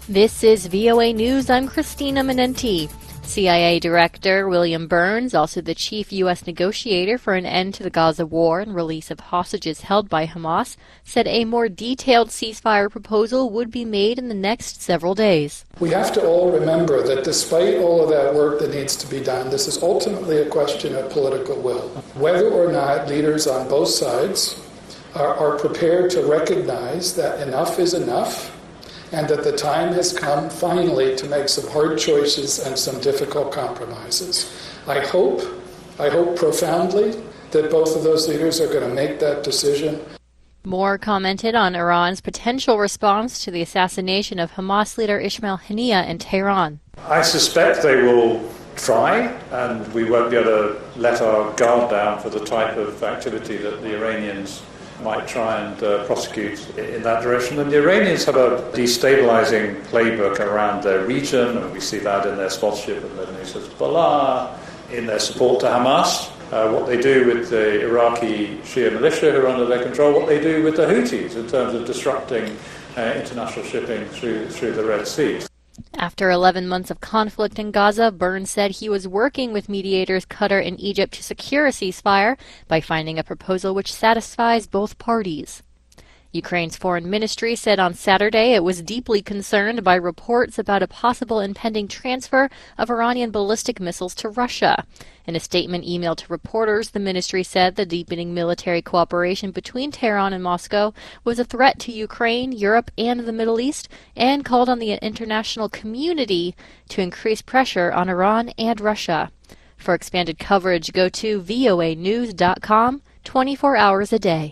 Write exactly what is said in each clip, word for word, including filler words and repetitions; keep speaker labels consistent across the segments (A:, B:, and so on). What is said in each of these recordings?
A: This is V O A News. I'm Christina Menenti. C I A Director William Burns, also the chief U S negotiator for an end to the Gaza war and release of hostages held by Hamas, said a more detailed ceasefire proposal would be made in the next several days.
B: We have to all remember that despite all of that work that needs to be done, this is ultimately a question of political will. Whether or not leaders on both sides are, are prepared to recognize that enough is enough, and that the time has come finally to make some hard choices and some difficult compromises. I hope, I hope profoundly that both of those leaders are going to make that decision.
A: Moore commented on Iran's potential response to the assassination of Hamas leader Ismail Haniyeh in Tehran.
C: I suspect they will try, and we won't be able to let our guard down for the type of activity that the Iranians might try and uh, prosecute in that direction. And the Iranians have a destabilizing playbook around their region, and we see that in their sponsorship of Lebanese Hezbollah, in their support to Hamas, uh, what they do with the Iraqi Shia militia who are under their control, what they do with the Houthis in terms of disrupting uh, international shipping through, through the Red Sea.
A: After eleven months of conflict in Gaza, Burns said he was working with mediators Qatar and Egypt to secure a ceasefire by finding a proposal which satisfies both parties. Ukraine's foreign ministry said on Saturday it was deeply concerned by reports about a possible impending transfer of Iranian ballistic missiles to Russia. In a statement emailed to reporters, the ministry said the deepening military cooperation between Tehran and Moscow was a threat to Ukraine, Europe, and the Middle East, and called on the international community to increase pressure on Iran and Russia. For expanded coverage, go to V O A news dot com twenty-four hours a day.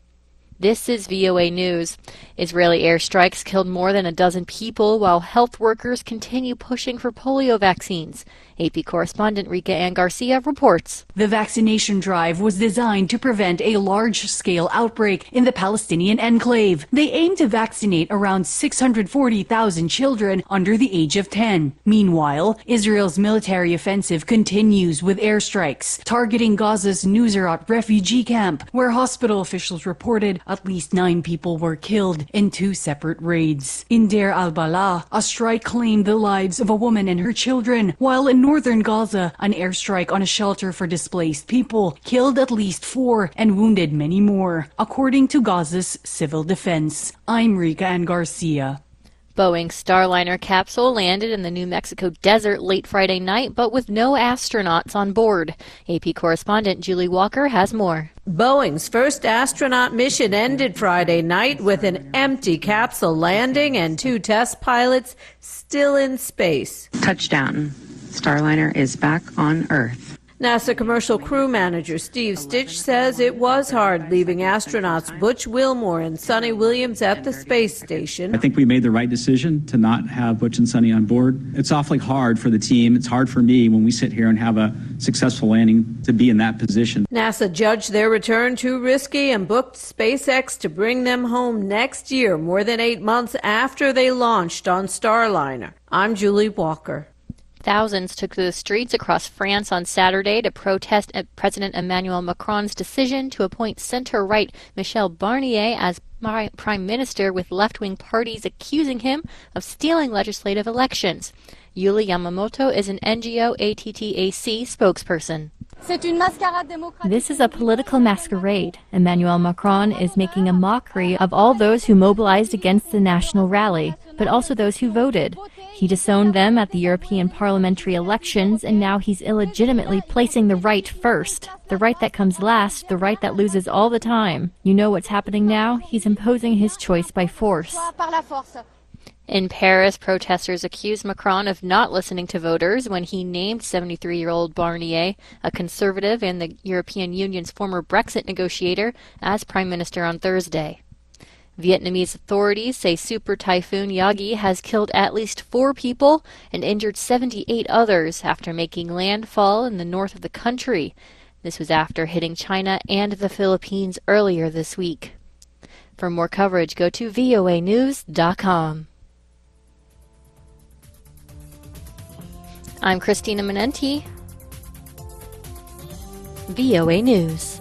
A: This is V O A News. Israeli airstrikes killed more than a dozen people while health workers continue pushing for polio vaccines. A P correspondent Rika Ann Garcia reports.
D: The vaccination drive was designed to prevent a large-scale outbreak in the Palestinian enclave. They aim to vaccinate around six hundred forty thousand children under the age of ten. Meanwhile, Israel's military offensive continues with airstrikes, targeting Gaza's Nuseirat refugee camp, where hospital officials reported at least nine people were killed in two separate raids. In Deir al-Balah, a strike claimed the lives of a woman and her children, while in northern Gaza, an airstrike on a shelter for displaced people killed at least four and wounded many more, according to Gaza's civil defense. I'm Rika Ann Garcia.
A: Boeing's Starliner capsule landed in the New Mexico desert late Friday night, but with no astronauts on board. A P correspondent Julie Walker has more.
E: Boeing's first astronaut mission ended Friday night with an empty capsule landing and two test pilots still in space.
F: Touchdown. Starliner is back on Earth.
E: NASA commercial crew manager Steve Stitch says it was hard leaving astronauts Butch Wilmore and Sonny Williams at the space station.
G: I think we made the right decision to not have Butch and Sonny on board. It's awfully hard for the team. It's hard for me when we sit here and have a successful landing to be in that position.
E: NASA judged their return too risky and booked SpaceX to bring them home next year, more than eight months after they launched on Starliner. I'm Julie Walker.
A: Thousands took to the streets across France on Saturday to protest President Emmanuel Macron's decision to appoint center-right Michel Barnier as prime minister, with left-wing parties accusing him of stealing legislative elections. Yuli Yamamoto is an N G O A T T A C spokesperson.
H: This is a political masquerade. Emmanuel Macron is making a mockery of all those who mobilized against the national rally, but also those who voted. He disowned them at the European parliamentary elections, and now he's illegitimately placing the right first. The right that comes last, the right that loses all the time. You know what's happening now? He's imposing his choice by force.
A: In Paris, protesters accused Macron of not listening to voters when he named seventy-three-year-old Barnier, a conservative and the European Union's former Brexit negotiator, as prime minister on Thursday. Vietnamese authorities say Super Typhoon Yagi has killed at least four people and injured seventy-eight others after making landfall in the north of the country. This was after hitting China and the Philippines earlier this week. For more coverage, go to V O A news dot com. I'm Christina Menenti, V O A News.